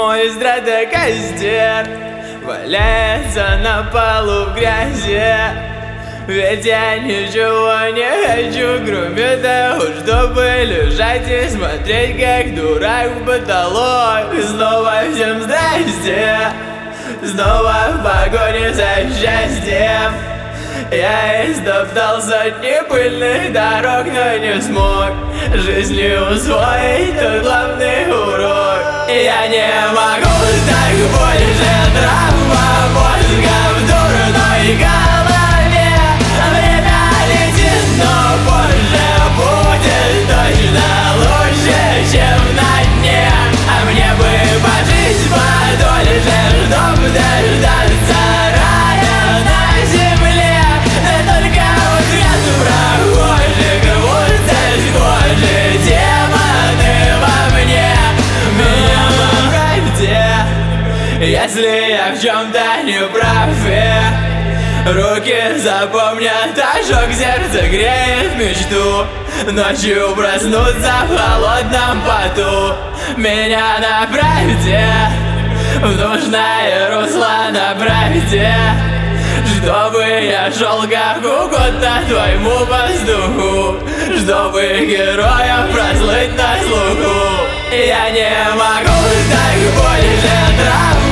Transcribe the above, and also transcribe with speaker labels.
Speaker 1: Мой стратокостер валяется на полу в грязи. Ведь я ничего не хочу, кроме того, чтобы лежать и смотреть, как дурак в потолок. Снова всем здрасте, снова в погоне за счастьем. Я истоптал сотни пыльных дорог, но не смог жизнью усвоить тот главный урок. Я не могу так больше, травма мозга в дурной голове. Время летит, но позже будет точно лучше, чем на дне. А мне бы пожить подольше, чтоб дождаться рая на земле. Но только взгляд прохожих рвутся с кожи демоны во мне. Меня поправьте, если я в чем-то не прав. Руки запомнят ожог, сердце греет мечту. Ночью проснуться в холодном поту. Меня направьте в нужное русло, направьте, чтобы я шел как угодно твоему воздуху, чтобы героев прослыть на слуху. Я не могу так больше, травма